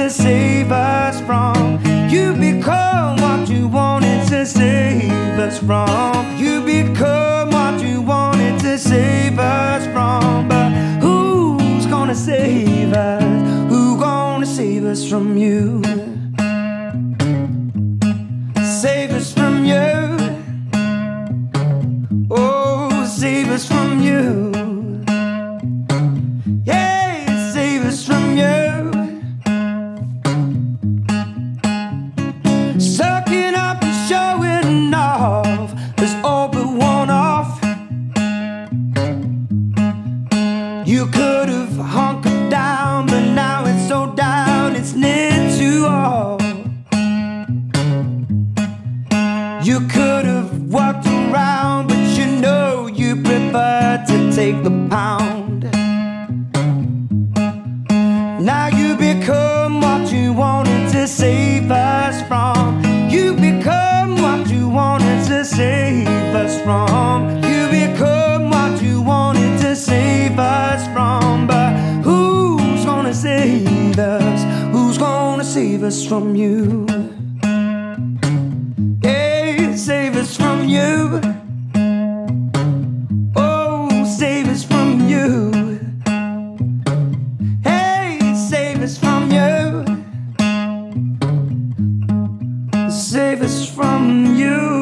to save us from. You become what you wanted to save us from. You become what you wanted to save us from. But who's gonna save us? Who's gonna save us from you? Save us from you. Oh, save us from you. Yeah, save us from you. Sucking up and showing off is all but worn off. You could have hunkered down, but now it's so down, it's knit too off. You could have walked around, but you know you prefer to take the pound. Now you become what you wanted to save us from. You become what you wanted to save us from. You become what you wanted to save us from. But who's gonna save us? Who's gonna save us from you? Save us from you. Oh, save us from you. Hey, save us from you. Save us from you.